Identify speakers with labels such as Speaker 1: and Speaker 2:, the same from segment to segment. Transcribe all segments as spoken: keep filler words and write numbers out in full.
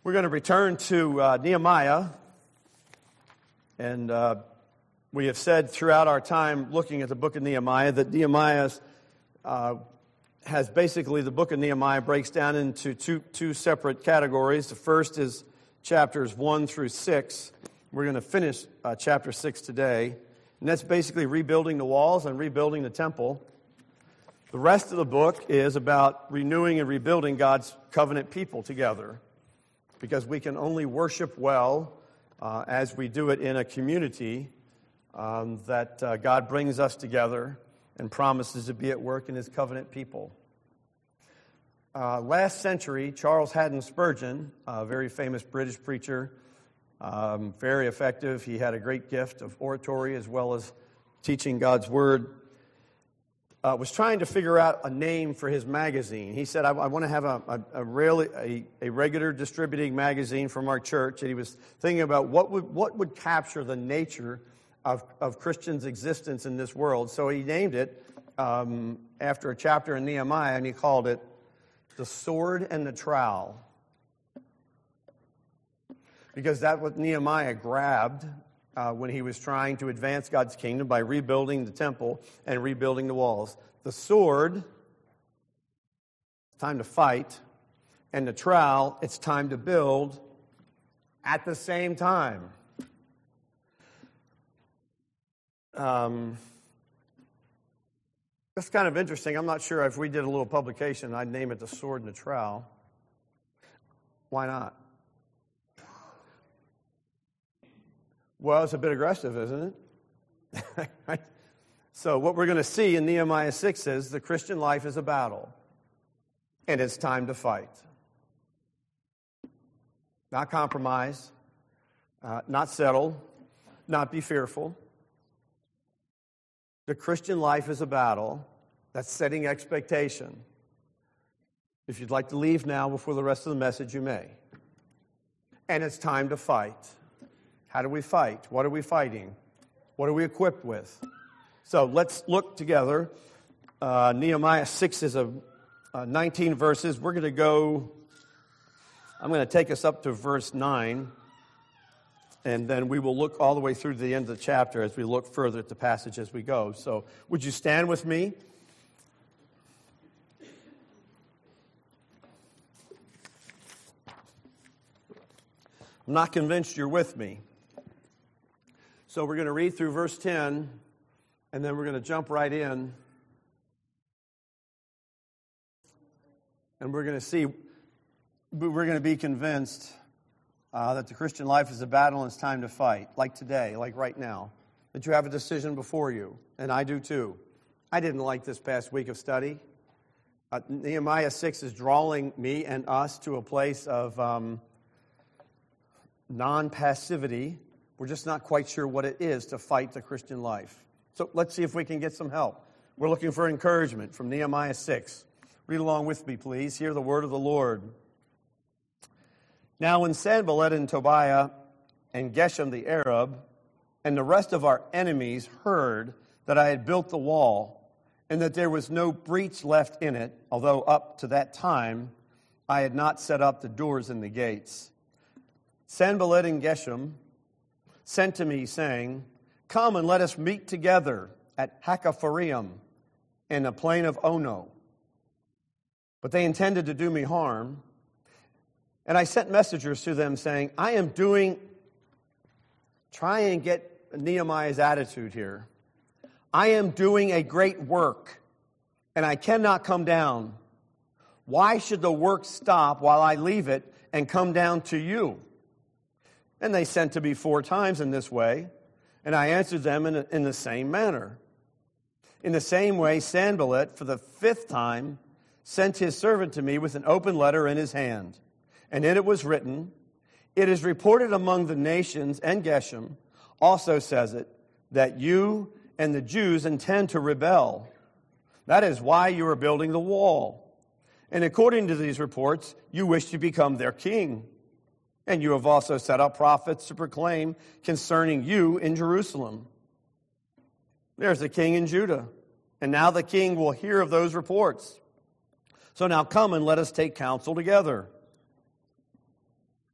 Speaker 1: We're going to return to uh, Nehemiah, and uh, we have said throughout our time looking at the book of Nehemiah that Nehemiah uh, has basically, the book of Nehemiah breaks down into two, two separate categories. The first is chapters one through six. We're going to finish uh, chapter six today, and that's basically rebuilding the walls and rebuilding the temple. The rest of the book is about renewing and rebuilding God's covenant people together, because we can only worship well uh, as we do it in a community um, that uh, God brings us together and promises to be at work in His covenant people. Uh, last century, Charles Haddon Spurgeon, a very famous British preacher, um, very effective. He had a great gift of oratory as well as teaching God's Word. Uh, was trying to figure out a name for his magazine. He said, I, I want to have a, a, a, really, a, a regular distributing magazine from our church. And he was thinking about what would what would capture the nature of, of Christians' existence in this world. So he named it um, after a chapter in Nehemiah, and he called it The Sword and the Trowel. Because that's what Nehemiah grabbed Uh, when he was trying to advance God's kingdom by rebuilding the temple and rebuilding the walls. The sword, it's time to fight, and the trowel, it's time to build at the same time. Um, that's kind of interesting. I'm not sure if we did a little publication, I'd name it The Sword and the Trowel. Why not? Well, it's a bit aggressive, isn't it? So what we're going to see in Nehemiah six is the Christian life is a battle, and it's time to fight. Not compromise, uh, not settle, not be fearful. The Christian life is a battle. That's setting expectation. If you'd like to leave now before the rest of the message, you may. And it's time to fight. How do we fight? What are we fighting? What are we equipped with? So let's look together. Uh, Nehemiah six is a, uh, nineteen verses. We're going to go, I'm going to take us up to verse nine, and then we will look all the way through to the end of the chapter as we look further at the passage as we go. So would you stand with me? I'm not convinced you're with me. So we're going to read through verse ten, and then we're going to jump right in. And we're going to see, we're going to be convinced uh, that the Christian life is a battle and it's time to fight, like today, like right now. That you have a decision before you, and I do too. I didn't like this past week of study. Uh, Nehemiah six is drawing me and us to a place of um, non-passivity. We're just not quite sure what it is to fight the Christian life. So let's see if we can get some help. We're looking for encouragement from Nehemiah six. Read along with me, please. Hear the word of the Lord. Now when Sanballat and Tobiah and Geshem the Arab and the rest of our enemies heard that I had built the wall and that there was no breach left in it, although up to that time I had not set up the doors and the gates, Sanballat and Geshem sent to me, saying, Come and let us meet together at Hakkephirim in the plain of Ono. But they intended to do me harm. And I sent messengers to them, saying, I am doing, try and get Nehemiah's attitude here. I am doing a great work, and I cannot come down. Why should the work stop while I leave it and come down to you? And they sent to me four times in this way, and I answered them in, a, in the same manner. In the same way, Sanballat, for the fifth time, sent his servant to me with an open letter in his hand. And in it was written, It is reported among the nations, and Geshem also says it, that you and the Jews intend to rebel. That is why you are building the wall. And according to these reports, you wish to become their king. And you have also set up prophets to proclaim concerning you in Jerusalem. There's a king in Judah, and now the king will hear of those reports. So now come and let us take counsel together.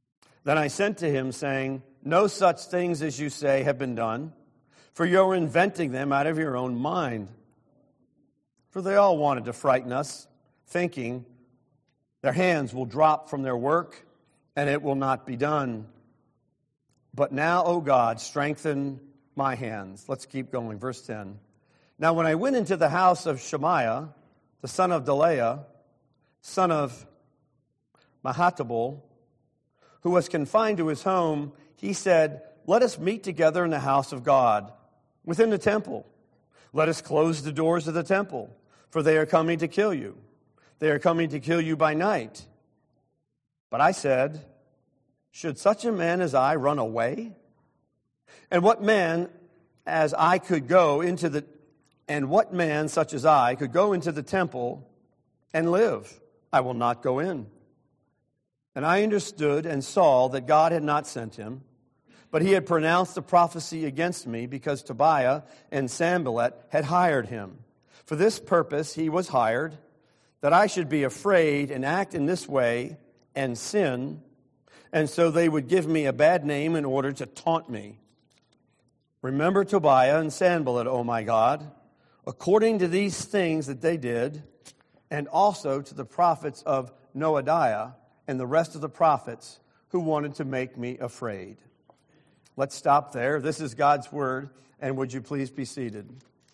Speaker 1: Then I sent to him, saying, no such things as you say have been done, for you are inventing them out of your own mind. For they all wanted to frighten us, thinking their hands will drop from their work, and it will not be done. But now, O God, strengthen my hands. Let's keep going. Verse ten. Now when I went into the house of Shemaiah, the son of Delaiah, son of Mahatabel, who was confined to his home, he said, let us meet together in the house of God, within the temple. Let us close the doors of the temple, for they are coming to kill you. They are coming to kill you by night. But I said, should such a man as I run away? And what man as I could go into the and what man such as I could go into the temple and live? I will not go in. And I understood and saw that God had not sent him, but he had pronounced the prophecy against me, because Tobiah and Sanballat had hired him. For this purpose he was hired, that I should be afraid and act in this way and sin, and so they would give me a bad name in order to taunt me. Remember Tobiah and Sanballat, O my God, according to these things that they did, and also to the prophets of Noadiah and the rest of the prophets who wanted to make me afraid. Let's stop there. This is God's word, and would you please be seated?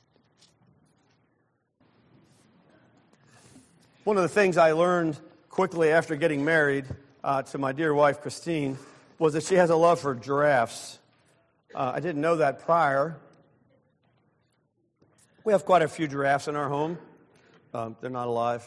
Speaker 1: One of the things I learned quickly after getting married uh, to my dear wife, Christine, was that she has a love for giraffes. Uh, I didn't know that prior. We have quite a few giraffes in our home. Um, they're not alive.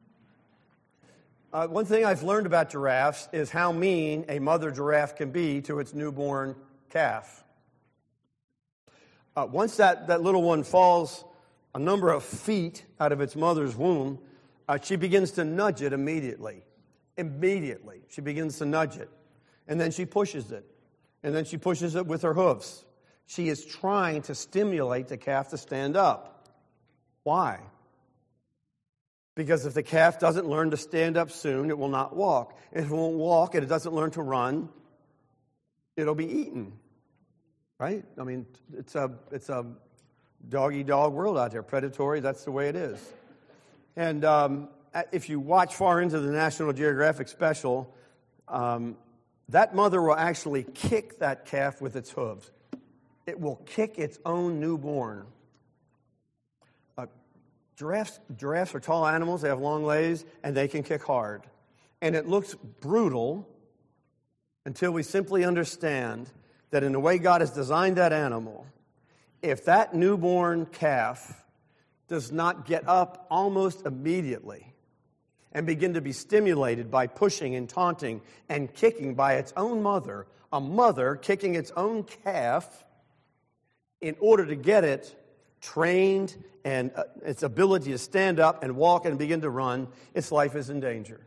Speaker 1: Uh, one thing I've learned about giraffes is how mean a mother giraffe can be to its newborn calf. Uh, once that, that little one falls a number of feet out of its mother's womb, uh, she begins to nudge it immediately. Immediately. She begins to nudge it. And then she pushes it. And then she pushes it with her hooves. She is trying to stimulate the calf to stand up. Why? Because if the calf doesn't learn to stand up soon, it will not walk. If it won't walk and it doesn't learn to run, it'll be eaten. Right? I mean, it's a it's a dog-eat-dog world out there. Predatory, that's the way it is. And um, if you watch far into the National Geographic special, um, that mother will actually kick that calf with its hooves. It will kick its own newborn. Uh, giraffes, giraffes are tall animals. They have long legs, and they can kick hard. And it looks brutal until we simply understand that in the way God has designed that animal, if that newborn calf does not get up almost immediately and begin to be stimulated by pushing and taunting and kicking by its own mother, a mother kicking its own calf in order to get it trained and uh, its ability to stand up and walk and begin to run, its life is in danger.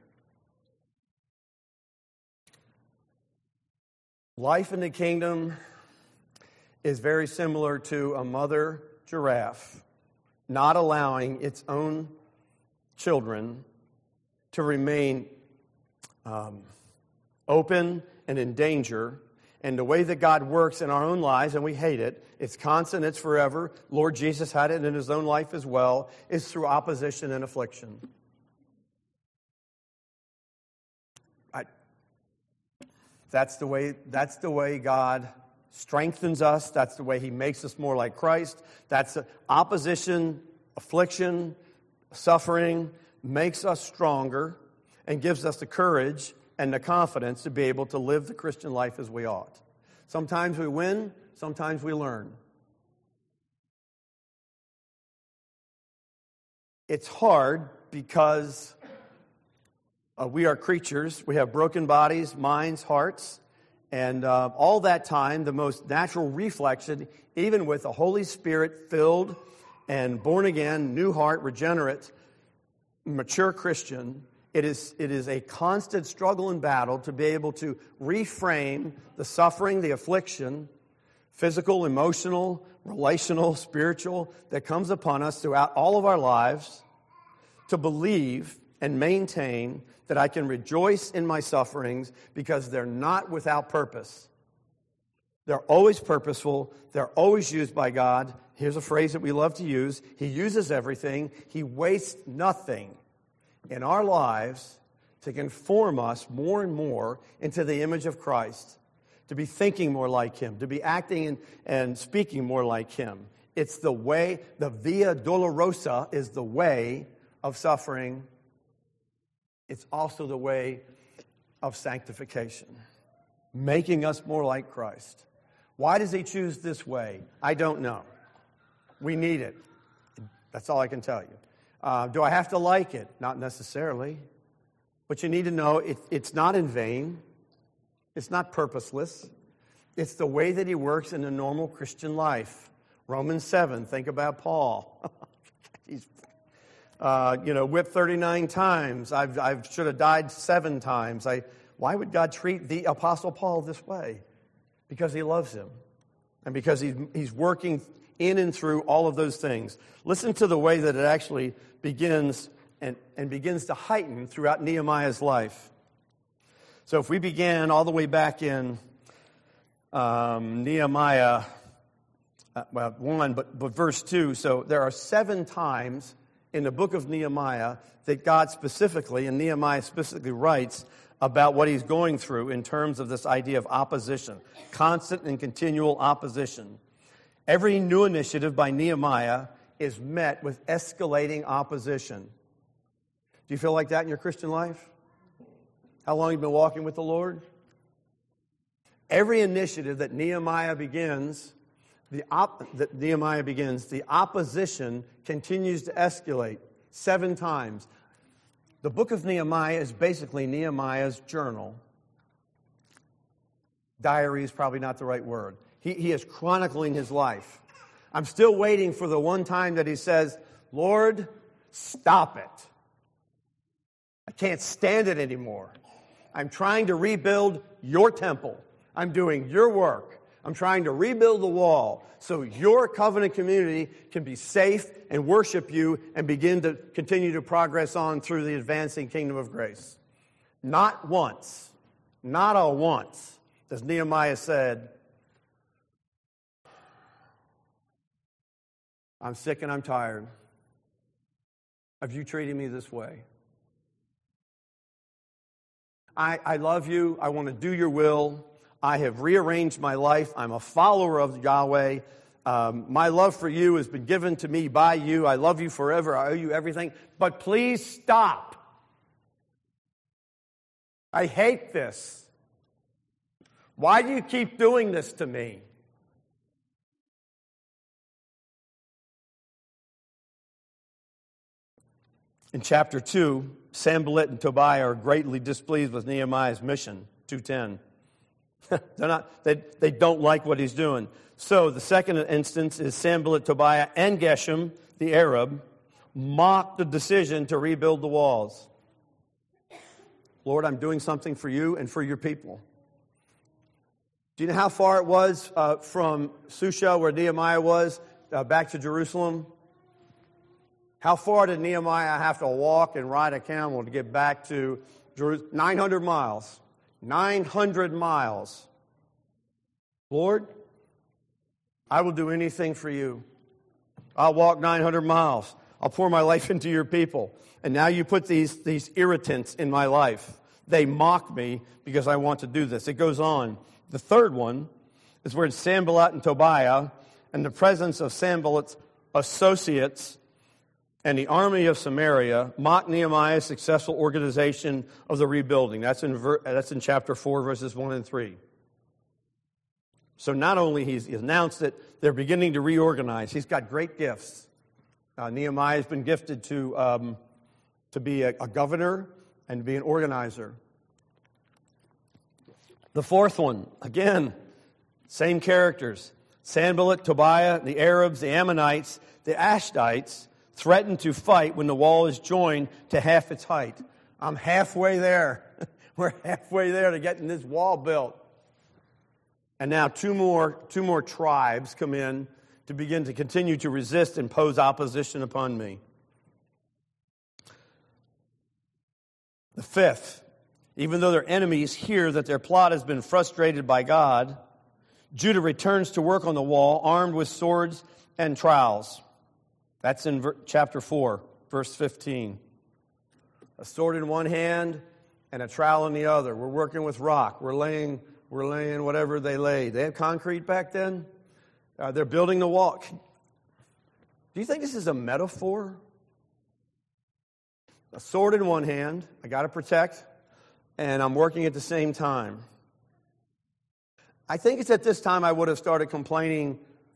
Speaker 1: Life in the kingdom is very similar to a mother giraffe not allowing its own children to remain um, open and in danger. And the way that God works in our own lives, and we hate it, it's constant, it's forever. Lord Jesus had it in his own life as well, is through opposition and affliction. I, that's the way, that's the way God strengthens us. That's the way he makes us more like Christ. That's the opposition, affliction, suffering makes us stronger and gives us the courage and the confidence to be able to live the Christian life as we ought. Sometimes we win, sometimes we learn. It's hard because uh, we are creatures. We have broken bodies, minds, hearts. And uh, all that time, the most natural reflection, even with a Holy Spirit filled and born again, new heart, regenerate, mature Christian, it is, it is a constant struggle and battle to be able to reframe the suffering, the affliction, physical, emotional, relational, spiritual, that comes upon us throughout all of our lives, to believe and maintain that I can rejoice in my sufferings because they're not without purpose. They're always purposeful. They're always used by God. Here's a phrase that we love to use. He uses everything. He wastes nothing in our lives to conform us more and more into the image of Christ, to be thinking more like Him, to be acting and, and speaking more like Him. It's the way, the Via Dolorosa is the way of suffering. It's also the way of sanctification, making us more like Christ. Why does He choose this way? I don't know. We need it. That's all I can tell you. Uh, do I have to like it? Not necessarily. But you need to know it, it's not in vain. It's not purposeless. It's the way that He works in a normal Christian life. Romans seven, think about Paul. He's, uh, you know, whipped thirty-nine times. I've, I should have died seven times. I, why would God treat the Apostle Paul this way? Because He loves him. And because he's, he's working in and through all of those things. Listen to the way that it actually begins and, and begins to heighten throughout Nehemiah's life. So if we began all the way back in um, Nehemiah, uh, well, one, but, but verse two. So there are seven times in the book of Nehemiah that God specifically, and Nehemiah specifically writes about what he's going through in terms of this idea of opposition, constant and continual opposition. Every new initiative by Nehemiah is met with escalating opposition. Do you feel like that in your Christian life? How long have you been walking with the Lord? Every initiative that Nehemiah begins, the op- that Nehemiah begins, the opposition continues to escalate seven times. The book of Nehemiah is basically Nehemiah's journal. Diary is probably not the right word. He, he is chronicling his life. I'm still waiting for the one time that he says, Lord, stop it. I can't stand it anymore. I'm trying to rebuild your temple. I'm doing your work. I'm trying to rebuild the wall so your covenant community can be safe and worship you and begin to continue to progress on through the advancing kingdom of grace. Not once, not a once, as Nehemiah said, I'm sick and I'm tired of you treating me this way. I, I love you. I want to do your will. I have rearranged my life. I'm a follower of Yahweh. Um, my love for you has been given to me by you. I love you forever. I owe you everything. But please stop. I hate this. Why do you keep doing this to me? In chapter two, Sanballat and Tobiah are greatly displeased with Nehemiah's mission, two ten. They're not, they, they don't like what he's doing. So the second instance is Sanballat, Tobiah, and Geshem, the Arab, mocked the decision to rebuild the walls. Lord, I'm doing something for you and for your people. Do you know how far it was uh, from Shusha, where Nehemiah was, uh, back to Jerusalem? How far did Nehemiah have to walk and ride a camel to get back to Jerusalem? nine hundred miles. nine hundred miles. Lord, I will do anything for you. I'll walk nine hundred miles. I'll pour my life into your people. And now you put these, these irritants in my life. They mock me because I want to do this. It goes on. The third one is where it's Sanballat and Tobiah, and the presence of Sanballat's associates and the army of Samaria mocked Nehemiah's successful organization of the rebuilding. That's in, ver- that's in chapter four, verses one and three. So not only he's announced that they're beginning to reorganize, he's got great gifts. Uh, Nehemiah has been gifted to, um, to be a, a governor and to be an organizer. The fourth one, again, same characters. Sanballat, Tobiah, the Arabs, the Ammonites, the Ashdites threatened to fight when the wall is joined to half its height. I'm halfway there. We're halfway there to getting this wall built. And now two more, two more tribes come in to begin to continue to resist and pose opposition upon me. The fifth, even though their enemies hear that their plot has been frustrated by God, Judah returns to work on the wall, armed with swords and trowels. That's in ver- chapter four, verse fifteen. A sword in one hand and a trowel in the other. We're working with rock. We're laying, we're laying whatever they laid. They had concrete back then. Uh, they're building the wall. Do you think this is a metaphor? A sword in one hand, I got to protect, and I'm working at the same time. I think it's at this time I would have started complaining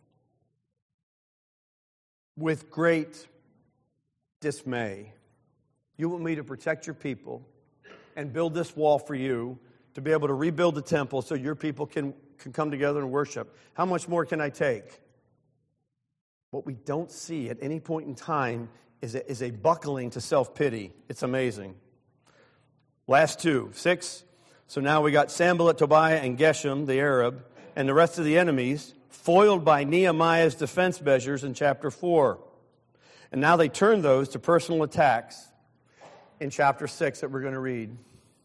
Speaker 1: with great dismay. You want me to protect your people and build this wall for you to be able to rebuild the temple so your people can, can come together and worship. How much more can I take? What we don't see at any point in time is a, is a buckling to self-pity. It's amazing. Last two. Six. So now we got Sanballat, Tobiah, and Geshem, the Arab, and the rest of the enemies, foiled by Nehemiah's defense measures in chapter four. And now they turn those to personal attacks in chapter six that we're going to read.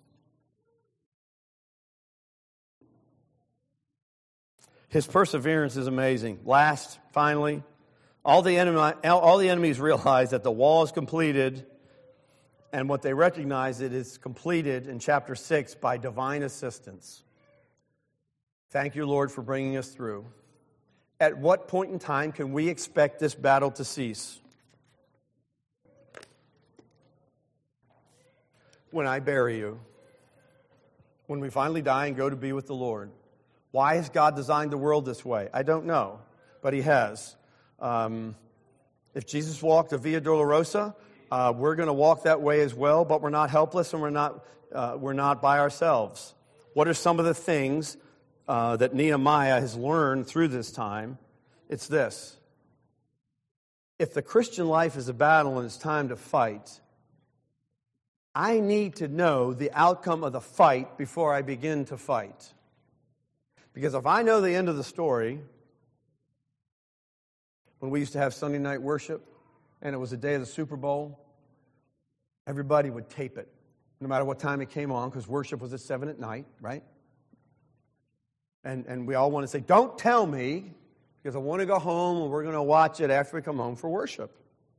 Speaker 1: His perseverance is amazing. Last, finally, all the enemy, all the enemies realize that the wall is completed, and what they recognize it is completed in chapter six by divine assistance. Thank you, Lord, for bringing us through. At what point in time can we expect this battle to cease? When I bury you. When we finally die and go to be with the Lord. Why has God designed the world this way? I don't know, but He has. Um, if Jesus walked a Via Dolorosa, uh, we're going to walk that way as well, but we're not helpless and we're not uh, we're not by ourselves. What are some of the things uh, that Nehemiah has learned through this time? It's this. If the Christian life is a battle and it's time to fight, I need to know the outcome of the fight before I begin to fight. Because if I know the end of the story, when we used to have Sunday night worship, and it was the day of the Super Bowl, everybody would tape it, no matter what time it came on, because worship was at seven at night, right? And and we all want to say, don't tell me, because I want to go home, and we're going to watch it after we come home for worship.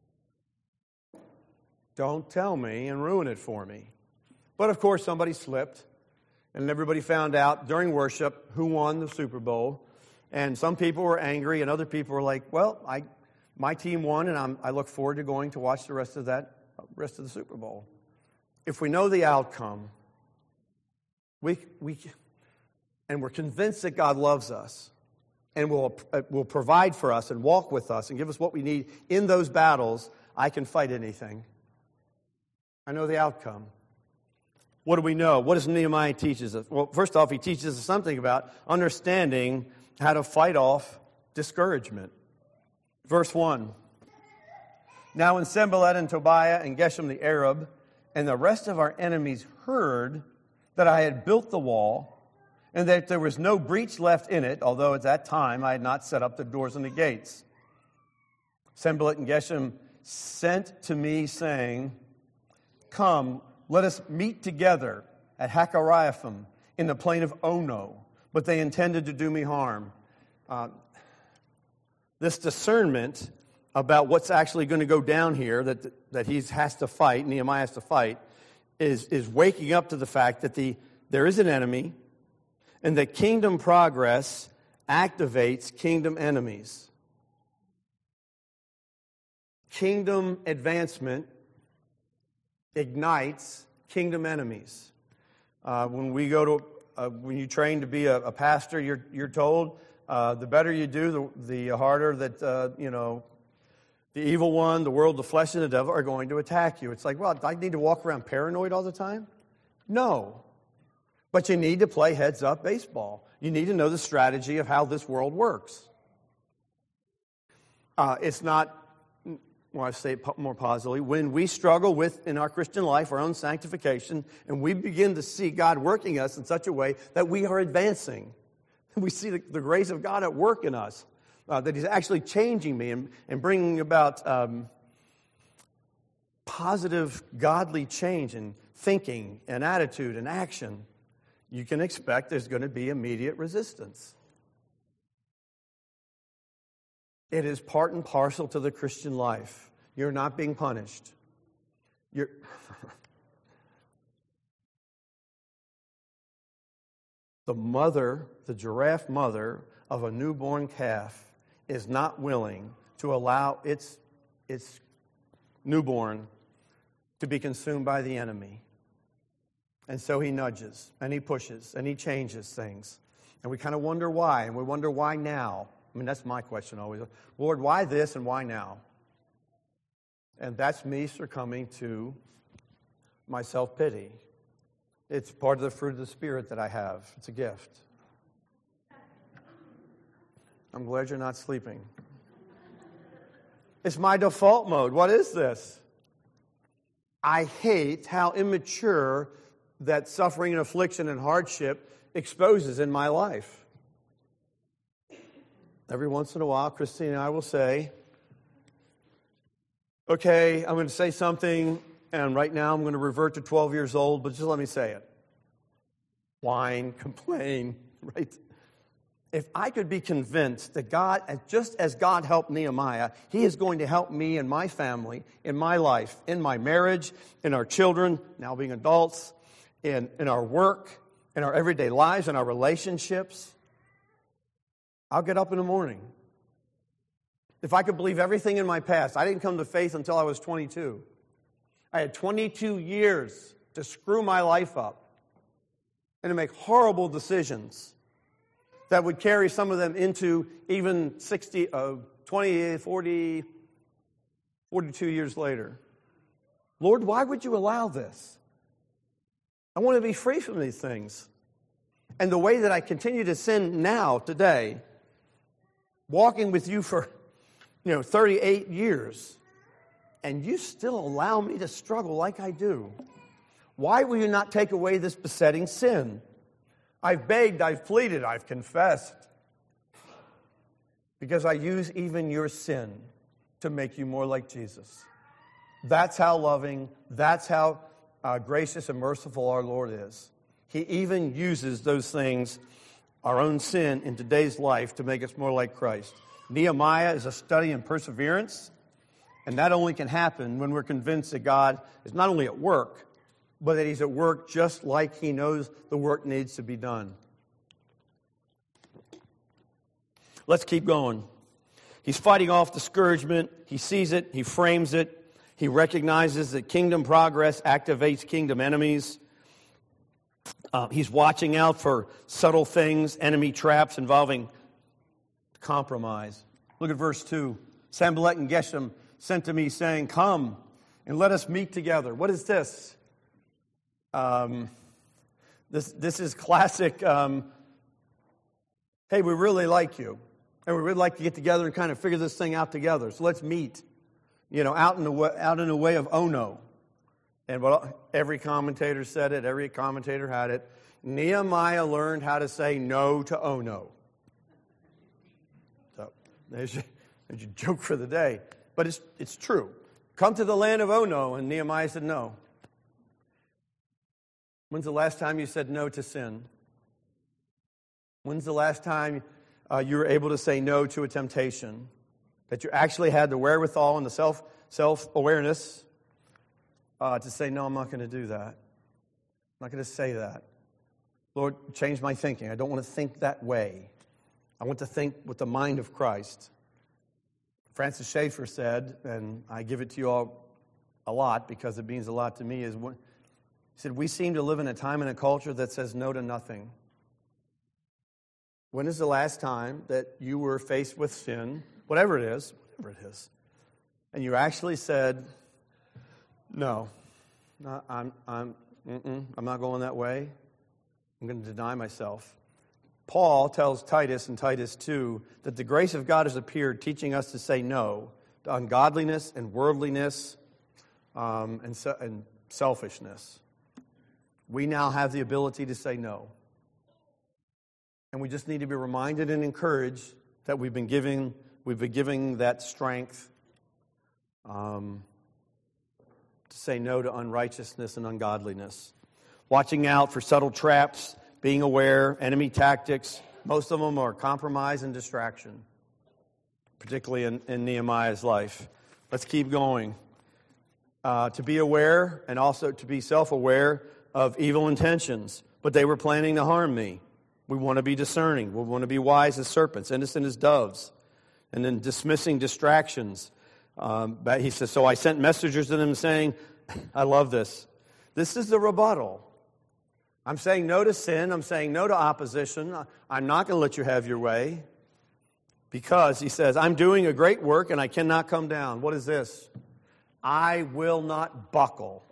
Speaker 1: Don't tell me and ruin it for me. But of course, somebody slipped, and everybody found out during worship who won the Super Bowl. And some people were angry, and other people were like, well, I, my team won, and I'm, I look forward to going to watch the rest of that, rest of the Super Bowl. If we know the outcome, we, we, and we're convinced that God loves us, and will, will provide for us and walk with us and give us what we need in those battles, I can fight anything. I know the outcome. What do we know? What does Nehemiah teaches us? Well, first off, he teaches us something about understanding how to fight off discouragement. Verse one. Now when Sanballat and Tobiah and Geshem the Arab and the rest of our enemies heard that I had built the wall and that there was no breach left in it, although at that time I had not set up the doors and the gates, Sanballat and Geshem sent to me saying, come, let us meet together at Hakkaraphim in the plain of Ono. But they intended to do me harm. Uh, this discernment about what's actually going to go down here, that that he has to fight, Nehemiah has to fight, is, is waking up to the fact that the there is an enemy, and that kingdom progress activates kingdom enemies. Kingdom advancement ignites kingdom enemies. Uh, when we go to Uh, when you train to be a, a pastor, you're you're told uh, the better you do, the, the harder that uh, you know the evil one, the world, the flesh, and the devil are going to attack you. It's like, well, I need to walk around paranoid all the time? No, but you need to play heads-up baseball. You need to know the strategy of how this world works. Uh, it's not. Well, I say it more positively, when we struggle with, in our Christian life, our own sanctification, and we begin to see God working us in such a way that we are advancing. We see the, the grace of God at work in us, uh, that He's actually changing me and, and bringing about um, positive, godly change and thinking and attitude and action, you can expect there's going to be immediate resistance. It is part and parcel to the Christian life. You're not being punished. You're the mother, the giraffe mother of a newborn calf is not willing to allow its, its newborn to be consumed by the enemy. And so he nudges, and he pushes, and he changes things. And we kind of wonder why, and we wonder why now. I mean, that's my question always. Lord, why this and why now? And that's me succumbing to my self-pity. It's part of the fruit of the Spirit that I have. It's a gift. I'm glad you're not sleeping. It's my default mode. What is this? I hate how immature that suffering and affliction and hardship exposes in my life. Every once in a while, Christine and I will say, okay, I'm going to say something, and right now I'm going to revert to twelve years old, but just let me say it. Whine, complain, right? If I could be convinced that God, just as God helped Nehemiah, He is going to help me and my family, in my life, in my marriage, in our children, now being adults, in, in our work, in our everyday lives, in our relationships, I'll get up in the morning. If I could believe everything in my past, I didn't come to faith until I was twenty-two. I had twenty-two years to screw my life up and to make horrible decisions that would carry some of them into even sixty, uh, twenty, forty, forty-two years later. Lord, why would you allow this? I want to be free from these things. And the way that I continue to sin now, today, walking with you for, you know, thirty-eight years, and you still allow me to struggle like I do. Why will you not take away this besetting sin? I've begged, I've pleaded, I've confessed. Because I use even your sin to make you more like Jesus. That's how loving, that's how uh, gracious and merciful our Lord is. He even uses those things, our own sin, in today's life to make us more like Christ. Nehemiah is a study in perseverance, and that only can happen when we're convinced that God is not only at work, but that He's at work just like He knows the work needs to be done. Let's keep going. He's fighting off discouragement. He sees it. He frames it. He recognizes that kingdom progress activates kingdom enemies. Uh, he's watching out for subtle things, enemy traps involving compromise. Look at verse two. Sanballat and Geshem sent to me saying, come and let us meet together. What is this? Um, this this is classic, um, hey, we really like you, and we would like to get together and kind of figure this thing out together, so let's meet, you know, out in the way, out in the way of Ono. And what every commentator said it, every commentator had it, Nehemiah learned how to say no to Ono. So there's your, there's your joke for the day. But it's it's true. Come to the land of Ono, and Nehemiah said no. When's the last time you said no to sin? When's the last time uh, you were able to say no to a temptation? That you actually had the wherewithal and the self, self-awareness uh, to say, no, I'm not going to do that. I'm not going to say that. Lord, change my thinking. I don't want to think that way. I want to think with the mind of Christ. Francis Schaeffer said, and I give it to you all a lot because it means a lot to me, is when, he said, we seem to live in a time and a culture that says no to nothing. When is the last time that you were faced with sin, whatever it is, whatever it is, and you actually said, no, no I'm, I'm, mm-mm, I'm not going that way. I'm going to deny myself. Paul tells Titus in Titus two that the grace of God has appeared, teaching us to say no to ungodliness and worldliness um, and, se- and selfishness. We now have the ability to say no. And we just need to be reminded and encouraged that we've been giving, we've been giving that strength um, to say no to unrighteousness and ungodliness. Watching out for subtle traps, being aware, enemy tactics. Most of them are compromise and distraction, particularly in, in Nehemiah's life. Let's keep going. Uh, to be aware and also to be self-aware of evil intentions. But they were planning to harm me. We want to be discerning. We want to be wise as serpents, innocent as doves. And then dismissing distractions. Um, but he says, so I sent messengers to them saying, I love this. This is the rebuttal. I'm saying no to sin. I'm saying no to opposition. I'm not going to let you have your way. Because, he says, I'm doing a great work and I cannot come down. What is this? I will not buckle.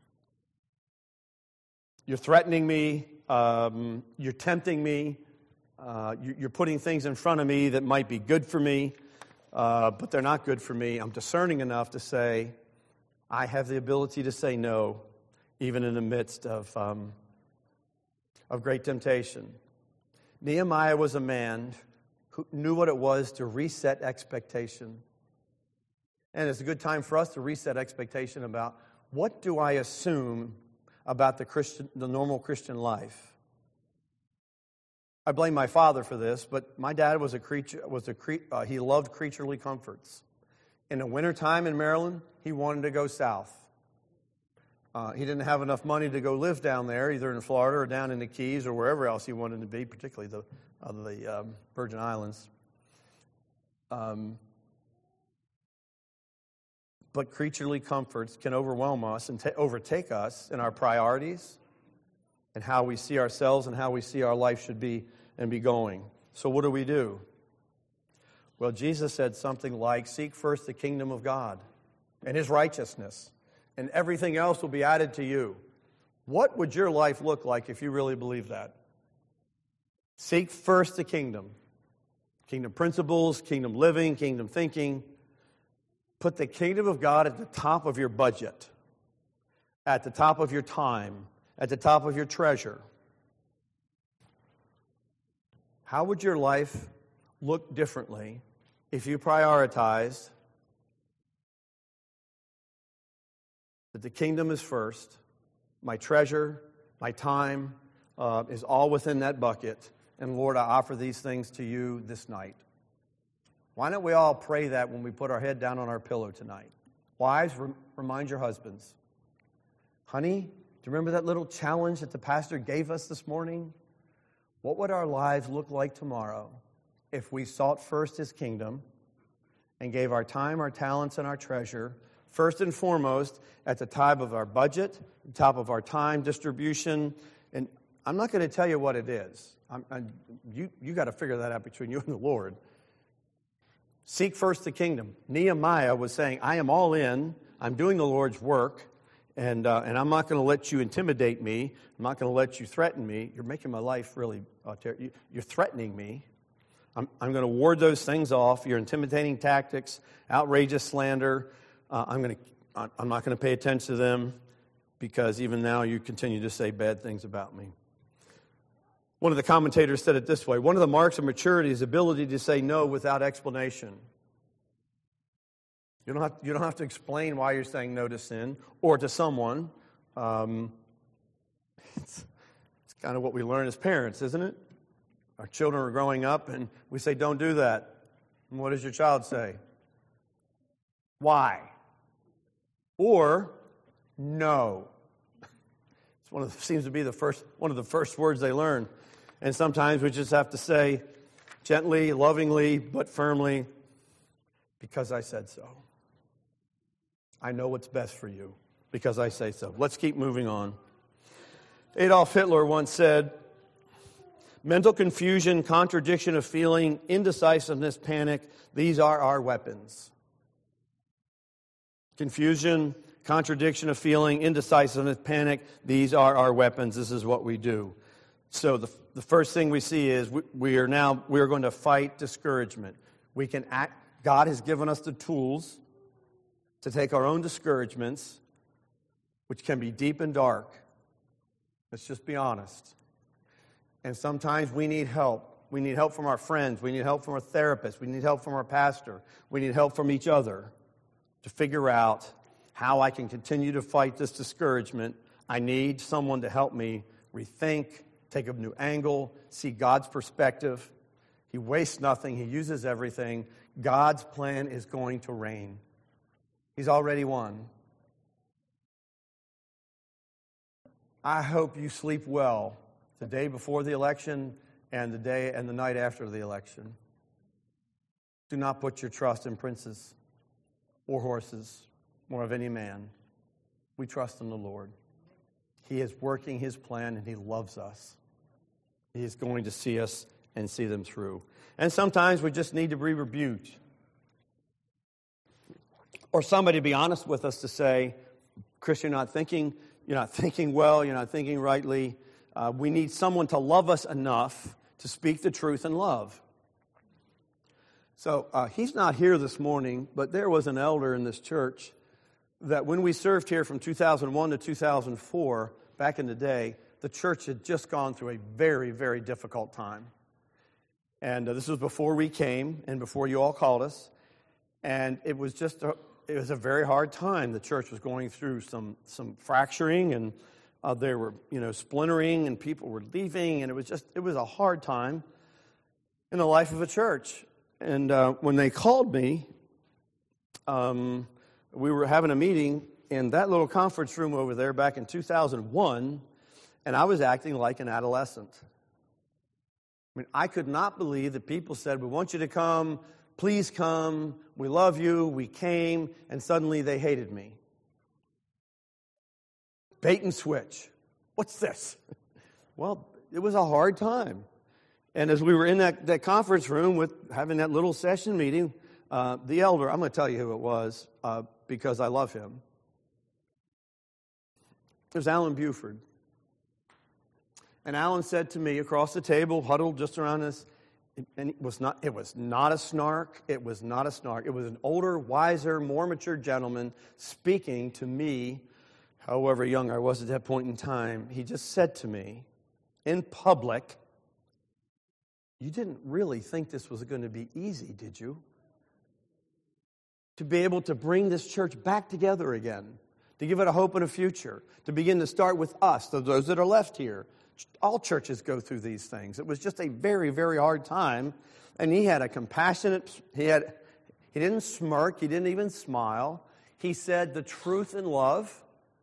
Speaker 1: You're threatening me. Um, you're tempting me. Uh, you, you're putting things in front of me that might be good for me, uh, but they're not good for me. I'm discerning enough to say, I have the ability to say no, even in the midst of, um, of great temptation. Nehemiah was a man who knew what it was to reset expectation. And it's a good time for us to reset expectation about what do I assume about the Christian, the normal Christian life. I blame my father for this, but my dad was a creature. Was a cre- uh, he loved creaturely comforts. In the wintertime in Maryland, he wanted to go south. Uh, he didn't have enough money to go live down there, either in Florida or down in the Keys or wherever else he wanted to be, particularly the uh, the um, Virgin Islands. Um, But creaturely comforts can overwhelm us and ta- overtake us in our priorities and how we see ourselves and how we see our life should be and be going. So what do we do? Well, Jesus said something like, seek first the kingdom of God and His righteousness, and everything else will be added to you. What would your life look like if you really believe that? Seek first the kingdom. Kingdom principles, kingdom living, kingdom thinking. Put the kingdom of God at the top of your budget, at the top of your time, at the top of your treasure. How would your life look differently if you prioritized that the kingdom is first, my treasure, my time uh, is all within that bucket, and Lord, I offer these things to you this night. Why don't we all pray that when we put our head down on our pillow tonight? Wives, re- remind your husbands. Honey, do you remember that little challenge that the pastor gave us this morning? What would our lives look like tomorrow if we sought first His kingdom and gave our time, our talents, and our treasure, first and foremost, at the top of our budget, the top of our time distribution? And I'm not going to tell you what it is. I'm, I'm, you you got to figure that out between you and the Lord. Seek first the kingdom. Nehemiah was saying, I am all in. I'm doing the Lord's work, and uh, and I'm not going to let you intimidate me. I'm not going to let you threaten me. You're making my life really, uh, ter- you're threatening me. I'm, I'm going to ward those things off. Your intimidating tactics, outrageous slander. Uh, I'm going to. I'm not going to pay attention to them because even now you continue to say bad things about me. One of the commentators said it this way: one of the marks of maturity is the ability to say no without explanation. You don't have, you don't have to explain why you're saying no to sin or to someone. Um, it's, it's kind of what we learn as parents, isn't it? Our children are growing up and we say, don't do that. And what does your child say? Why? Or, no. It's one of the, seems to be the first one of the first words they learn. And sometimes we just have to say gently, lovingly, but firmly, because I said so. I know what's best for you because I say so. Let's keep moving on. Adolf Hitler once said, mental confusion, contradiction of feeling, indecisiveness, panic, these are our weapons. Confusion, contradiction of feeling, indecisiveness, panic, these are our weapons. This is what we do. So the, the first thing we see is we, we are now, we are going to fight discouragement. We can act, God has given us the tools to take our own discouragements, which can be deep and dark. Let's just be honest. And sometimes we need help. We need help from our friends. We need help from our therapist. We need help from our pastor. We need help from each other to figure out how I can continue to fight this discouragement, I need someone to help me rethink, take a new angle, see God's perspective. He wastes nothing. He uses everything. God's plan is going to reign. He's already won. I hope you sleep well the day before the election and the day and the night after the election. Do not put your trust in princes or horses or of any man. We trust in the Lord. He is working His plan and He loves us. He is going to see us and see them through. And sometimes we just need to be rebuked. Or somebody to be honest with us to say, Chris, you're not thinking, you're not thinking well, you're not thinking rightly. Uh, we need someone to love us enough to speak the truth in love. So uh, he's not here this morning, but there was an elder in this church that when we served here from two thousand one to two thousand four, back in the day, the church had just gone through a very, very difficult time. And uh, this was before we came and before you all called us. And it was just a, it was a very hard time. The church was going through some some fracturing, and uh, there were, you know, splintering, and people were leaving, and it was just it was a hard time in the life of a church. And uh, when they called me, um, we were having a meeting in that little conference room over there back in two thousand one, and I was acting like an adolescent. I mean, I could not believe that people said, we want you to come, please come, we love you, we came, and suddenly they hated me. Bait and switch. What's this? Well, it was a hard time. And as we were in that, that conference room with having that little session meeting, uh, the elder, I'm going to tell you who it was uh, because I love him. It was Alan Buford. And Alan said to me across the table, huddled just around us, and it was not it was not a snark, it was not a snark. It was an older, wiser, more mature gentleman speaking to me, however young I was at that point in time. He just said to me, in public, you didn't really think this was going to be easy, did you? To be able to bring this church back together again, to give it a hope and a future, to begin to start with us, those that are left here. All churches go through these things. It was just a very, very hard time. And he had a compassionate, he had, he didn't smirk, he didn't even smile. He said the truth in love.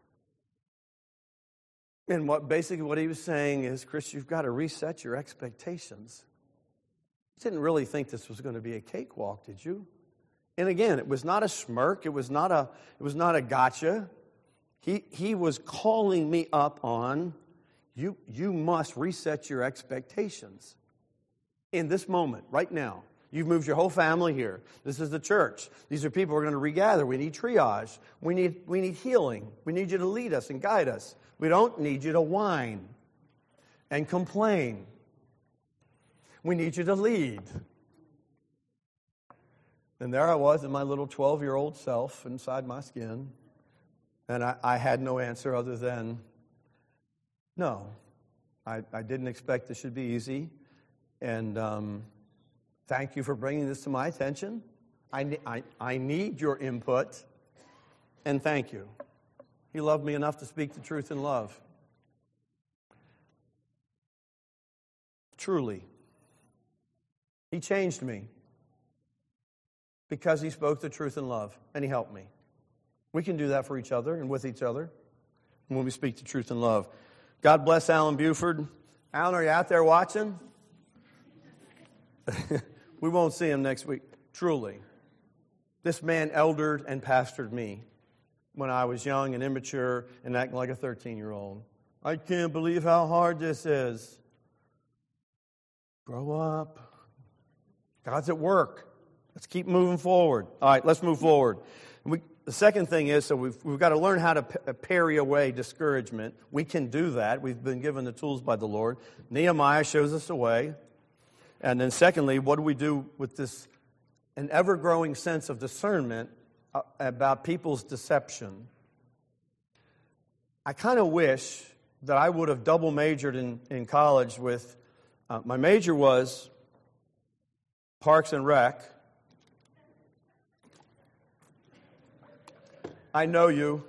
Speaker 1: And what basically what he was saying is, Chris, you've got to reset your expectations. You didn't really think this was going to be a cakewalk, did you? And again, it was not a smirk, it was not a, it was not a gotcha. He he was calling me up on You, you must reset your expectations in this moment, right now. You've moved your whole family here. This is the church. These are people who are going to regather. We need triage. We need, we need healing. We need you to lead us and guide us. We don't need you to whine and complain. We need you to lead. And there I was in my little twelve-year-old self inside my skin, and I, I had no answer other than, no, I, I didn't expect this should be easy, and um, thank you for bringing this to my attention. I, I, I need your input, and thank you. He loved me enough to speak the truth in love. Truly. He changed me because he spoke the truth in love, and he helped me. We can do that for each other and with each other when we speak the truth in love. God bless Alan Buford. Alan, are you out there watching? We won't see him next week. Truly. This man eldered and pastored me when I was young and immature and acting like a thirteen-year-old. I can't believe how hard this is. Grow up. God's at work. Let's keep moving forward. All right, let's move forward. We, the second thing is, so we've, we've got to learn how to p- parry away discouragement. We can do that. We've been given the tools by the Lord. Nehemiah shows us a way. And then secondly, what do we do with this, an ever-growing sense of discernment uh, about people's deception? I kind of wish that I would have double majored in, in college with, uh, my major was Parks and Rec. I know you.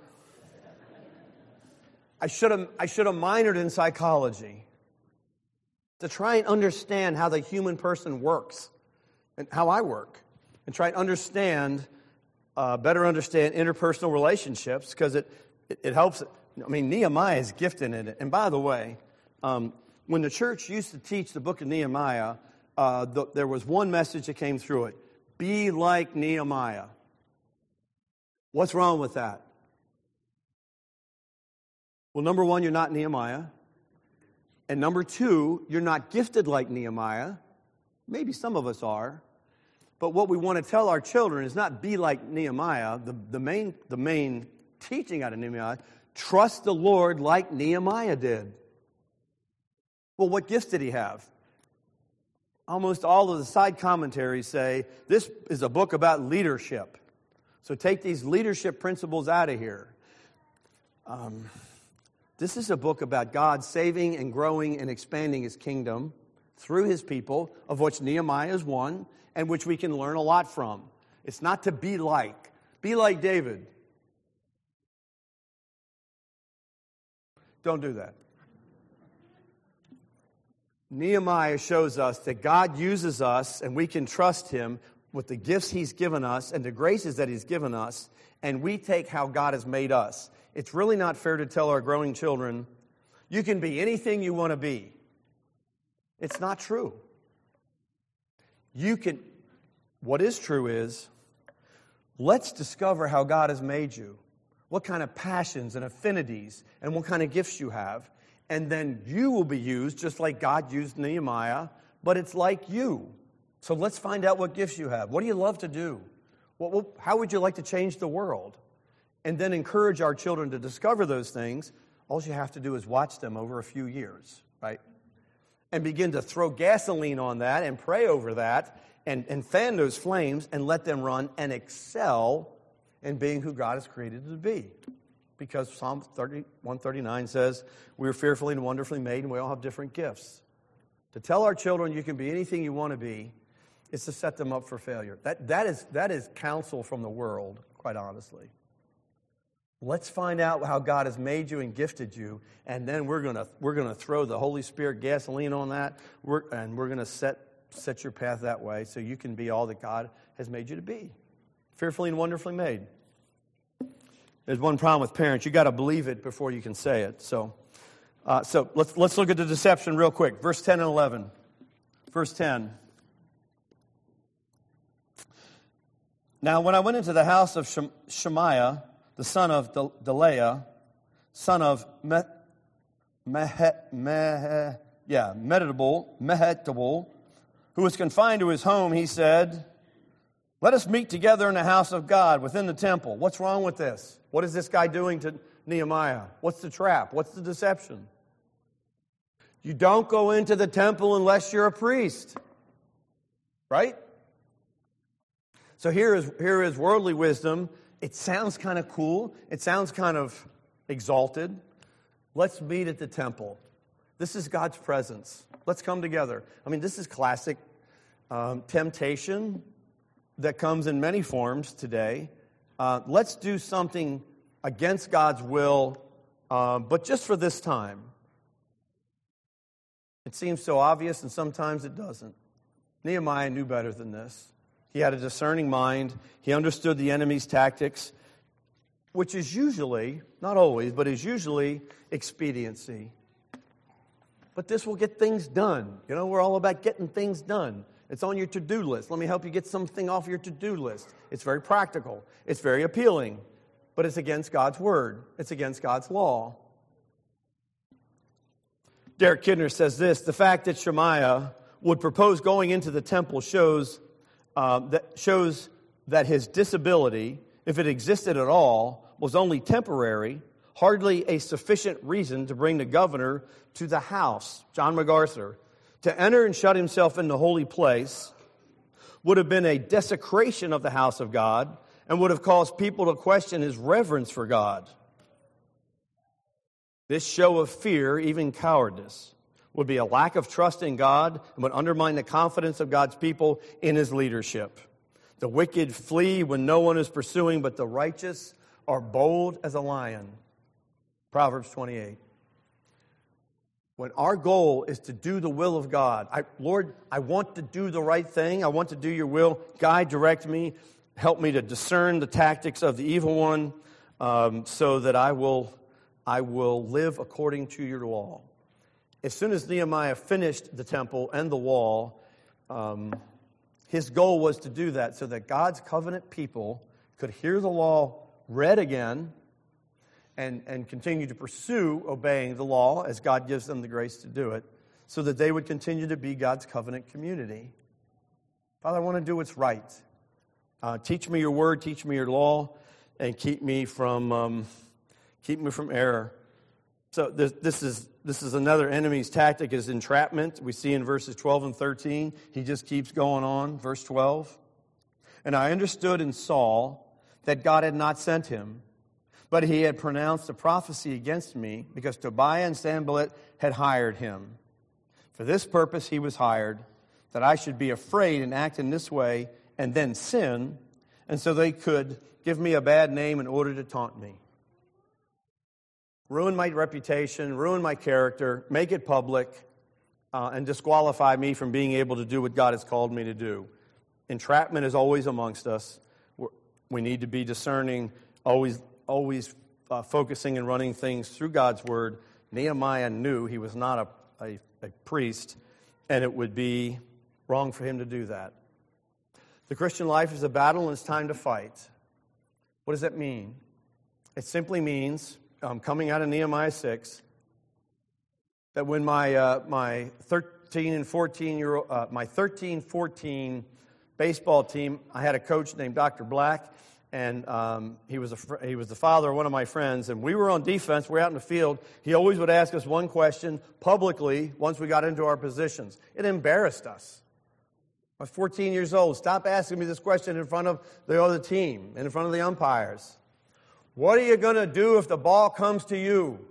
Speaker 1: I should have I should have minored in psychology to try and understand how the human person works and how I work, and try and understand, uh, better understand interpersonal relationships, because it, it, it helps. I mean, Nehemiah is gifted in it. And by the way, um, when the church used to teach the book of Nehemiah, uh, the, there was one message that came through it. Be like Nehemiah. What's wrong with that? Well, number one, you're not Nehemiah. And number two, you're not gifted like Nehemiah. Maybe some of us are. But what we want to tell our children is not be like Nehemiah. The, the, main, the main teaching out of Nehemiah, trust the Lord like Nehemiah did. Well, what gifts did he have? Almost all of the side commentaries say this is a book about leadership. So take these leadership principles out of here. Um, this is a book about God saving and growing and expanding His kingdom through His people, of which Nehemiah is one, and which we can learn a lot from. It's not to be like. Be like David. Don't do that. Nehemiah shows us that God uses us, and we can trust Him with the gifts He's given us and the graces that He's given us, and we take how God has made us. It's really not fair to tell our growing children, you can be anything you want to be. It's not true. You can, what is true is, let's discover how God has made you, what kind of passions and affinities and what kind of gifts you have, and then you will be used just like God used Nehemiah, but it's like you. So let's find out what gifts you have. What do you love to do? What, what, how would you like to change the world? And then encourage our children to discover those things. All you have to do is watch them over a few years, right? And begin to throw gasoline on that and pray over that and, and fan those flames and let them run and excel in being who God has created them to be. Because Psalm one thirty-nine says, we are fearfully and wonderfully made, and we all have different gifts. To tell our children you can be anything you want to be is to set them up for failure. That, that, is, that is counsel from the world, quite honestly. Let's find out how God has made you and gifted you, and then we're going to we're going to throw the Holy Spirit gasoline on that, we're, and we're going to set set your path that way so you can be all that God has made you to be. Fearfully and wonderfully made. There's one problem with parents. You got to believe it before you can say it. So, uh, so let's let's look at the deception real quick. Verse ten and eleven. Verse ten. Now, when I went into the house of Shem- Shemaiah, the son of Del- Delaiah, son of Me- Mehe, Mehe, yeah, Mehetabel, Mehetabel, who was confined to his home, he said, let us meet together in the house of God within the temple. What's wrong with this? What is this guy doing to Nehemiah? What's the trap? What's the deception? You don't go into the temple unless you're a priest. Right? So here is, here is worldly wisdom. It sounds kind of cool. It sounds kind of exalted. Let's meet at the temple. This is God's presence. Let's come together. I mean, this is classic um, temptation that comes in many forms today. Uh, let's do something against God's will, uh, but just for this time. It seems so obvious, and sometimes it doesn't. Nehemiah knew better than this. He had a discerning mind. He understood the enemy's tactics, which is usually, not always, but is usually expediency. But this will get things done. You know, we're all about getting things done. It's on your to-do list. Let me help you get something off your to-do list. It's very practical. It's very appealing. But it's against God's word. It's against God's law. Derek Kidner says this, the fact that Shemaiah would propose going into the temple shows uh, that shows that his disability, if it existed at all, was only temporary, hardly a sufficient reason to bring the governor to the house, John MacArthur. To enter and shut himself in the holy place would have been a desecration of the house of God and would have caused people to question his reverence for God. This show of fear, even cowardice, would be a lack of trust in God and would undermine the confidence of God's people in His leadership. The wicked flee when no one is pursuing, but the righteous are bold as a lion. Proverbs twenty-eight. When our goal is to do the will of God, I, Lord, I want to do the right thing. I want to do your will. Guide, direct me. Help me to discern the tactics of the evil one, um, so that I will, I will live according to your law. As soon as Nehemiah finished the temple and the wall, um, his goal was to do that so that God's covenant people could hear the law read again and, and continue to pursue obeying the law as God gives them the grace to do it, so that they would continue to be God's covenant community. Father, I want to do what's right. Uh, teach me your word, teach me your law, and keep me from um, keep me from error. So this, this is this is another enemy's tactic, is entrapment. We see in verses twelve and thirteen. He just keeps going on. Verse twelve. And I understood in Saul that God had not sent him, but he had pronounced a prophecy against me, because Tobiah and Sanballat had hired him. For this purpose he was hired, that I should be afraid and act in this way and then sin, and so they could give me a bad name in order to taunt me. Ruin my reputation, ruin my character, make it public, uh, and disqualify me from being able to do what God has called me to do. Entrapment is always amongst us. We're, we need to be discerning, always always uh, focusing and running things through God's word. Nehemiah knew he was not a, a, a priest, and it would be wrong for him to do that. The Christian life is a battle, and it's time to fight. What does that mean? It simply means, um, coming out of Nehemiah six, that when my uh, my thirteen and fourteen year old uh, my thirteen fourteen baseball team, I had a coach named Doctor Black, and um, he was a fr- he was the father of one of my friends, and we were on defense. We were out in the field. He always would ask us one question publicly once we got into our positions. It embarrassed us. I was fourteen years old. Stop asking me this question in front of the other team and in front of the umpires. What are you going to do if the ball comes to you?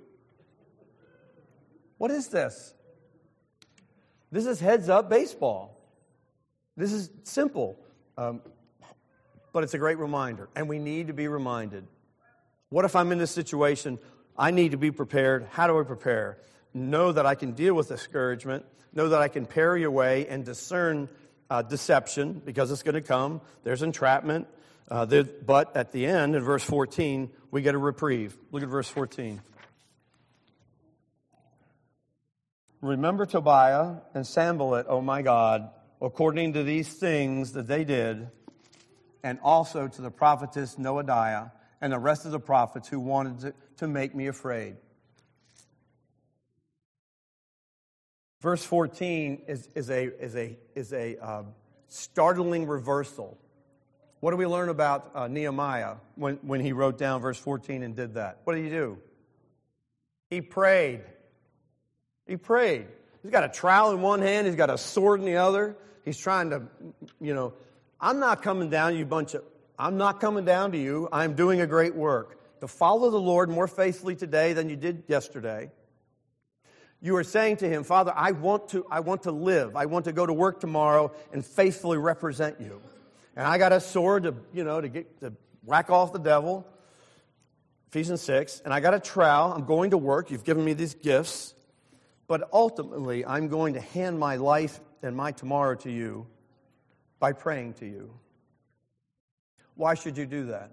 Speaker 1: What is this? This is heads-up baseball. This is simple, um, but it's a great reminder, and we need to be reminded. What if I'm in this situation? I need to be prepared. How do I prepare? Know that I can deal with discouragement. Know that I can parry away and discern Uh, deception, because it's going to come. There's entrapment. Uh, there, but at the end, in verse fourteen, we get a reprieve. Look at verse fourteen. Remember Tobiah and Sanballat, O my God, according to these things that they did, and also to the prophetess Noadiah and the rest of the prophets who wanted to, to make me afraid. Verse fourteen is, is a, is a, is a uh, startling reversal. What do we learn about uh, Nehemiah when, when he wrote down verse fourteen and did that? What did he do? He prayed. He prayed. He's got a trowel in one hand. He's got a sword in the other. He's trying to, you know, I'm not coming down to you bunch of, I'm not coming down to you. I'm doing a great work. To follow the Lord more faithfully today than you did yesterday. You are saying to him, Father, I want to, I want to live. I want to go to work tomorrow and faithfully represent you. And I got a sword to, you know, to get to whack off the devil. Ephesians six. And I got a trowel. I'm going to work. You've given me these gifts. But ultimately, I'm going to hand my life and my tomorrow to you by praying to you. Why should you do that?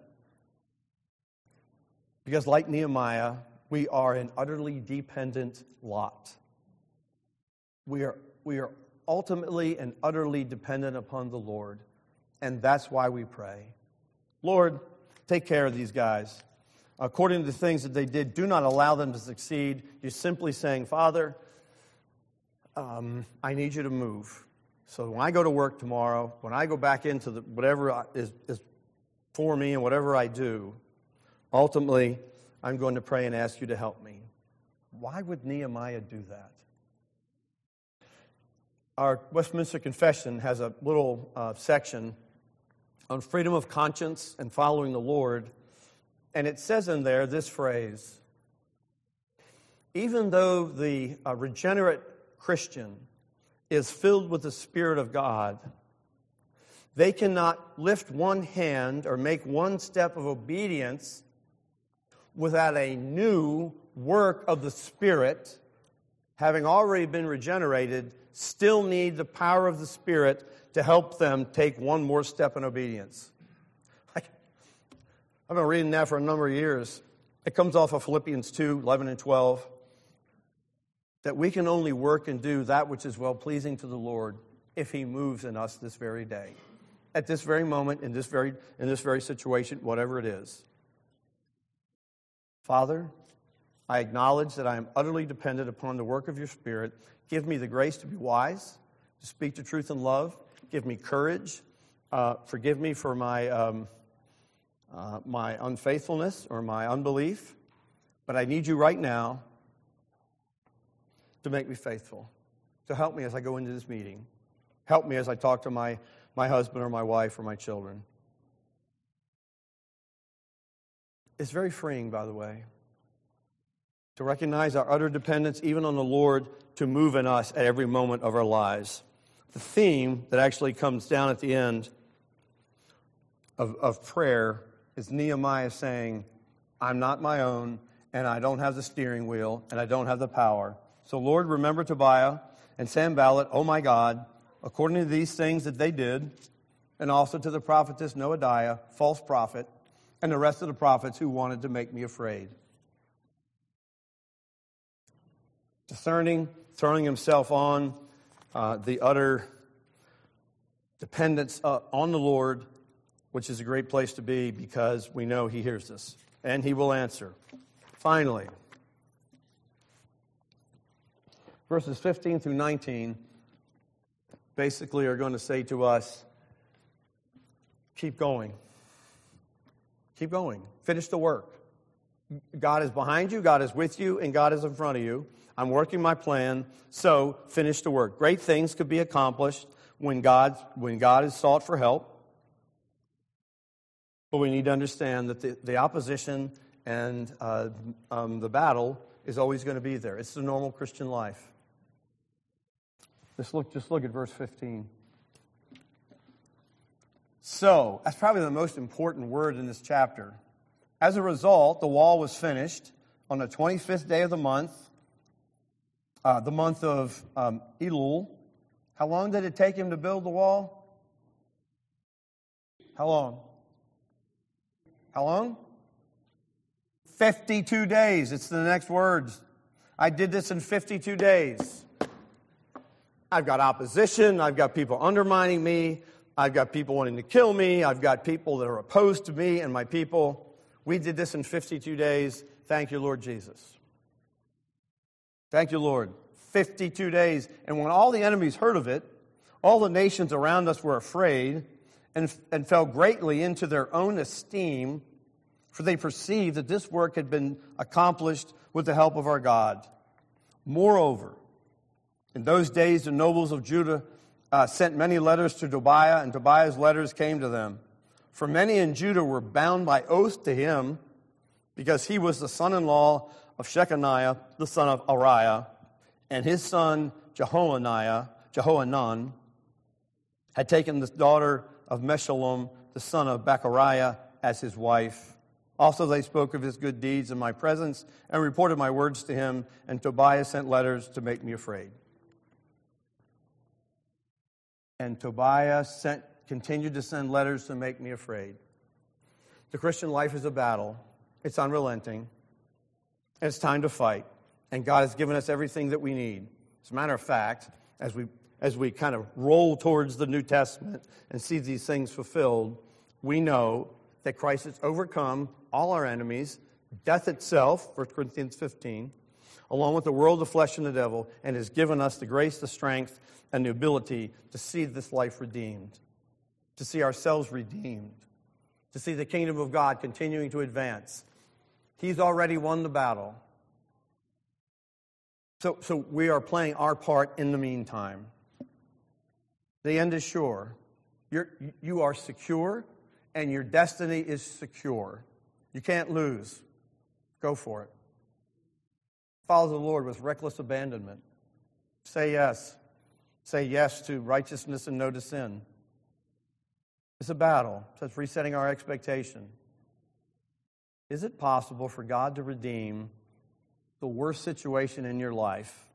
Speaker 1: Because like Nehemiah, we are an utterly dependent lot. We are, we are ultimately and utterly dependent upon the Lord, and that's why we pray. Lord, take care of these guys. According to the things that they did, do not allow them to succeed. You're simply saying, Father, um, I need you to move. So when I go to work tomorrow, when I go back into the, whatever is, is for me and whatever I do, ultimately, I'm going to pray and ask you to help me. Why would Nehemiah do that? Our Westminster Confession has a little uh, section on freedom of conscience and following the Lord, and it says in there this phrase: even though the uh, regenerate Christian is filled with the Spirit of God, they cannot lift one hand or make one step of obedience without a new work of the Spirit, having already been regenerated, still need the power of the Spirit to help them take one more step in obedience. I've been reading that for a number of years. It comes off of Philippians two, eleven and twelve, that we can only work and do that which is well-pleasing to the Lord if He moves in us this very day, at this very moment, in this very, in this very situation, whatever it is. Father, I acknowledge that I am utterly dependent upon the work of your Spirit. Give me the grace to be wise, to speak the truth in love. Give me courage. Uh, forgive me for my um, uh, my unfaithfulness or my unbelief. But I need you right now to make me faithful, to help me as I go into this meeting. Help me as I talk to my, my husband or my wife or my children. It's very freeing, by the way, to recognize our utter dependence even on the Lord to move in us at every moment of our lives. The theme that actually comes down at the end of, of prayer is Nehemiah saying, I'm not my own, and I don't have the steering wheel, and I don't have the power. So, Lord, remember Tobiah and Sanballat, oh my God, according to these things that they did, and also to the prophetess Noadiah, false prophet, and the rest of the prophets who wanted to make me afraid. Discerning, throwing himself on uh, the utter dependence uh, on the Lord, which is a great place to be because we know He hears us, and He will answer. Finally, verses fifteen through nineteen basically are going to say to us, keep going. Keep going. Finish the work. God is behind you, God is with you, and God is in front of you. I'm working my plan, so finish the work. Great things could be accomplished when God, when God is sought for help. But we need to understand that the, the opposition and uh, um, the battle is always going to be there. It's the normal Christian life. Just look, just look at verse fifteen. So, that's probably the most important word in this chapter. As a result, the wall was finished on the twenty-fifth day of the month, uh, the month of um, Elul. How long did it take him to build the wall? How long? How long? fifty-two days. It's the next words. I did this in fifty-two days. I've got opposition. I've got people undermining me. I've got people wanting to kill me. I've got people that are opposed to me and my people. We did this in fifty-two days. Thank you, Lord Jesus. Thank you, Lord. fifty-two days. And when all the enemies heard of it, all the nations around us were afraid and, and fell greatly into their own esteem, for they perceived that this work had been accomplished with the help of our God. Moreover, in those days the nobles of Judah uh, sent many letters to Tobiah, and Tobiah's letters came to them. For many in Judah were bound by oath to him, because he was the son-in-law of Shechaniah, the son of Ariah, and his son Jehoaniah, Jehoanan, had taken the daughter of Meshullam, the son of Bechariah, as his wife. Also they spoke of his good deeds in my presence and reported my words to him, and Tobiah sent letters to make me afraid. And Tobiah sent, continued to send letters to make me afraid. The Christian life is a battle. It's unrelenting. And it's time to fight. And God has given us everything that we need. As a matter of fact, as we as we kind of roll towards the New Testament and see these things fulfilled, we know that Christ has overcome all our enemies, death itself, First Corinthians fifteen, along with the world, the flesh, and the devil, and has given us the grace, the strength, and the ability to see this life redeemed, to see ourselves redeemed, to see the kingdom of God continuing to advance. He's already won the battle. So, so we are playing our part in the meantime. The end is sure. You're, you are secure, and your destiny is secure. You can't lose. Go for it. Follow the Lord with reckless abandonment. Say yes. Say yes to righteousness and no to sin. It's a battle. So it's resetting our expectation. Is it possible for God to redeem the worst situation in your life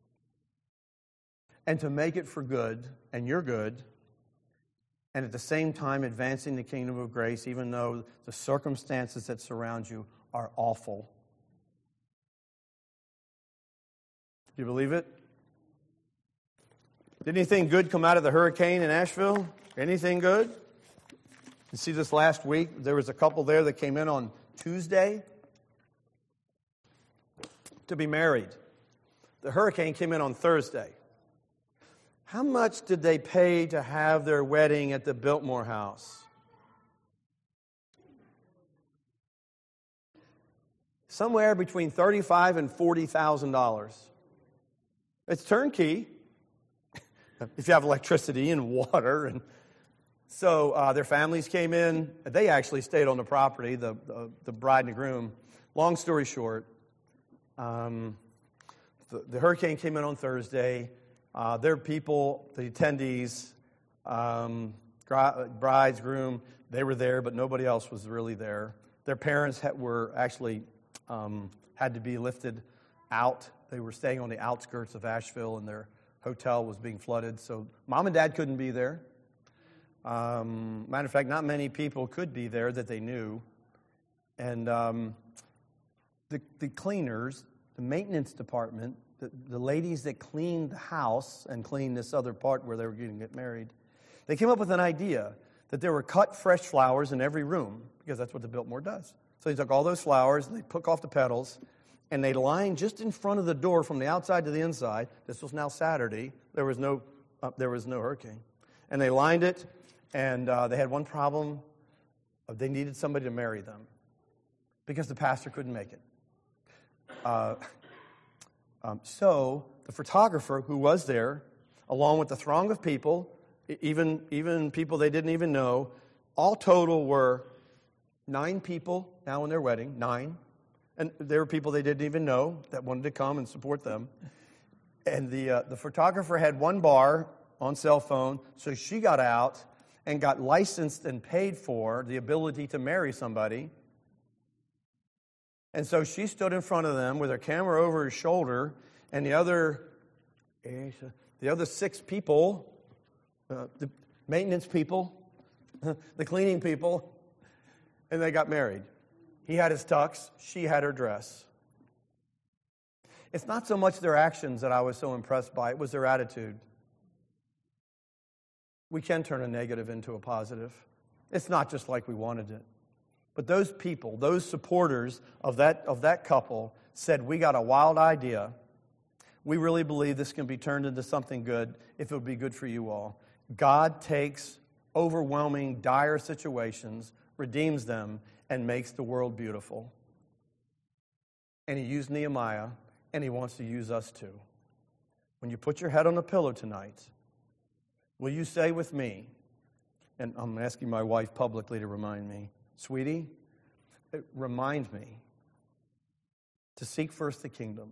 Speaker 1: and to make it for good, and you're good, and at the same time advancing the kingdom of grace, even though the circumstances that surround you are awful? Do you believe it? Did anything good come out of the hurricane in Asheville? Anything good? You see, this last week, there was a couple there that came in on Tuesday to be married. The hurricane came in on Thursday. How much did they pay to have their wedding at the Biltmore House? Somewhere between thirty-five thousand dollars and forty thousand dollars. It's turnkey, if you have electricity and water. And so uh, their families came in. They actually stayed on the property, the, the, the bride and the groom. Long story short, um, the, the hurricane came in on Thursday. Uh, their people, the attendees, um, brides, groom, they were there, but nobody else was really there. Their parents had, were actually um, had to be lifted out. They were staying on the outskirts of Asheville, and their hotel was being flooded. So mom and dad couldn't be there. Um, matter of fact, not many people could be there that they knew. And um, the, the cleaners, the maintenance department, the, the ladies that cleaned the house and cleaned this other part where they were going to get married, they came up with an idea that there were cut fresh flowers in every room, because that's what the Biltmore does. So they took all those flowers, and they took off the petals, and they lined just in front of the door from the outside to the inside. This was now Saturday. There was no, uh, there was no hurricane. And they lined it, and uh, they had one problem. They needed somebody to marry them because the pastor couldn't make it. Uh, um, so the photographer who was there, along with the throng of people, even, even people they didn't even know, all total were nine people now in their wedding, nine. And there were people they didn't even know that wanted to come and support them. And the uh, the photographer had one bar on cell phone, so she got out and got licensed and paid for the ability to marry somebody. And so she stood in front of them with her camera over her shoulder, and the other, the other six people, uh, the maintenance people, the cleaning people, and they got married. He had his tux, she had her dress. It's not so much their actions that I was so impressed by, it was their attitude. We can turn a negative into a positive. It's not just like we wanted it. But those people, those supporters of that, of that couple said, we got a wild idea. We really believe this can be turned into something good if it would be good for you all. God takes overwhelming, dire situations, redeems them, and makes the world beautiful. And he used Nehemiah, and he wants to use us too. When you put your head on a pillow tonight, will you say with me, and I'm asking my wife publicly to remind me, sweetie, remind me to seek first the kingdom,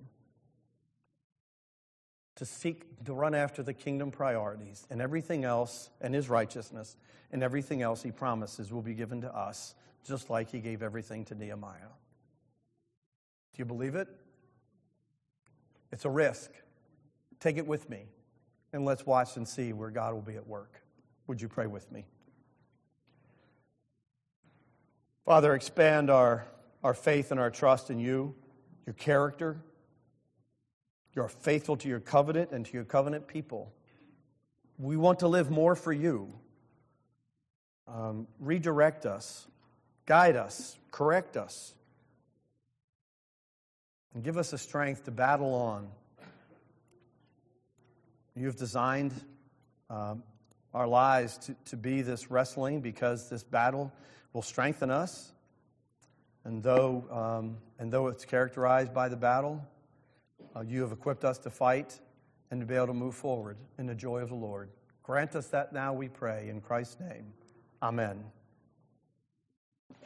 Speaker 1: to seek, to run after the kingdom priorities, and everything else, and his righteousness, and everything else he promises will be given to us, just like he gave everything to Nehemiah. Do you believe it? It's a risk. Take it with me, and let's watch and see where God will be at work. Would you pray with me? Father, expand our, our faith and our trust in you, your character. You are faithful to your covenant and to your covenant people. We want to live more for you. Um, redirect us, guide us, correct us, and give us the strength to battle on. You have designed um, our lives to, to be this wrestling, because this battle will strengthen us. And though, um, and though it's characterized by the battle, uh, you have equipped us to fight and to be able to move forward in the joy of the Lord. Grant us that now, we pray, in Christ's name. Amen.